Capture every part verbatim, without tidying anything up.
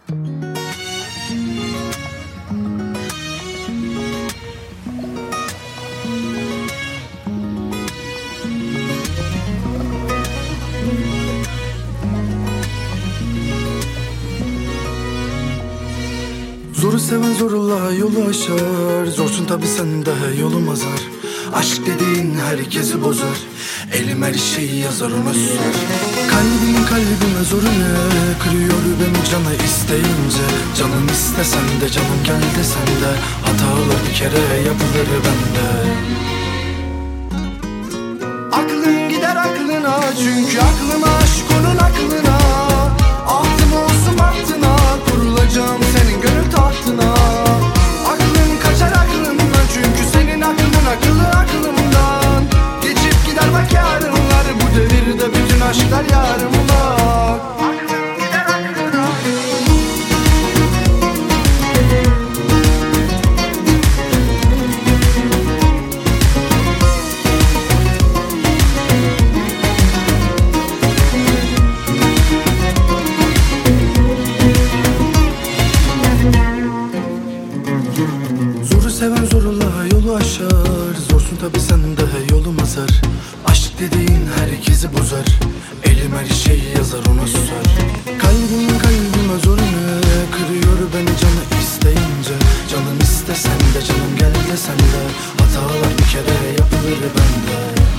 Zoru seven zorla yolu aşar. Zorsun tabi sen de yolum azar. Aşk dediğin herkesi bozar. Elim her şeyi yazar ona susar. Kalbin kalbime zoru ne? Kırıyor beni canı isteyince. Canım istesen de canım gel desen de. Hatalar bir kere yapılır bende. Aklın gider aklına, çünkü aklıma aşk onun aklına. Ahtım olsun bahtına, kurulacağım senin gönül tahtına. Aklın kaçar aklımdan, çünkü senin aklın akıllı aklımdan. Geçip gider bak yarınlar, bu devirde bütün aşklar yarımda. Aklın gider aklına. Zoru seven zorla yolu aşar. Zorsun tabi sen de yolum azar. Aşk dediğin herkesi bozar. Elim her şeyi yazar ona susar. Kalbim kalbime zoru ne? Kırıyor beni canı isteyince. Canım istesen de canım gel desen de. Hatalar bir kere yapılır bende.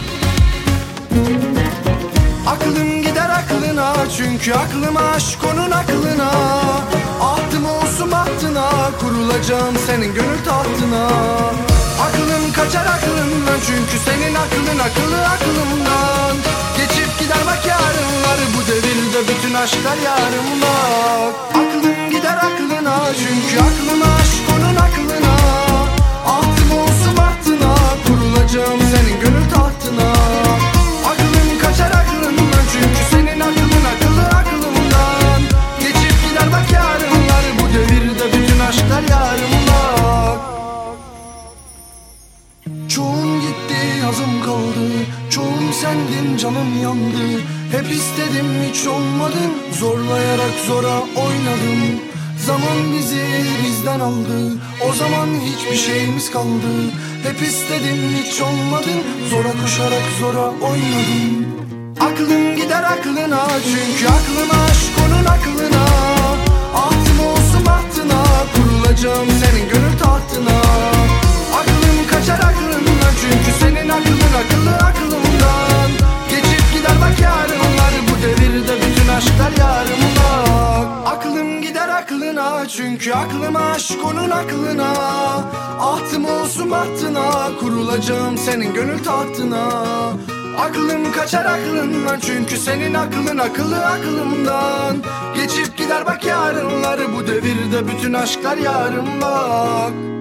Aklım gider aklına, çünkü aklıma aşk onun aklına. Ahtım olsun bahtına, kurulacağım senin gönül tahtına. Aklım kaçar aklımdan, çünkü senin aklın akıllı aklımdan. Geçip gider bak yarınlar, bu devirde bütün aşklar yarımda. Aklım gider aklına, çünkü aklıma aşk onun aklına. Ahtım olsun bahtına, kurulacağım senin gönül tahtına. Aklım kaçar aklımdan, çünkü senin aklın akıllı aklımdan. Geçip gider bak yarınlar, bu devirde bütün aşklar yarımda. Çoğun gitti yazım kaldı, çoğun sendin canım yandı. Hep istedim hiç olmadın, zorlayarak zora oynadım. Zaman bizi bizden aldı, o zaman hiçbir şeyimiz kaldı. Hep istedim hiç olmadın, zora koşarak zora oynadım. Aklım gider aklına, çünkü aklıma aşk onun aklına. Ahtım olsun bahtına, kurulacağım senin gönül tahtına. Aklım kaçar aklımdan, çünkü senin aklın akıllı aklımdan. Geçip gider bak yarınlar, bu devirde bütün aşklar yarımda. Aklım gider aklına, çünkü aklıma aşk onun aklına. Ahtım olsun bahtına, kurulacağım senin gönül tahtına. Aklım kaçar aklımdan, çünkü senin aklın akıllı aklımdan. Geçip gider bak yarınlar, bu devirde bütün aşklar yarımda.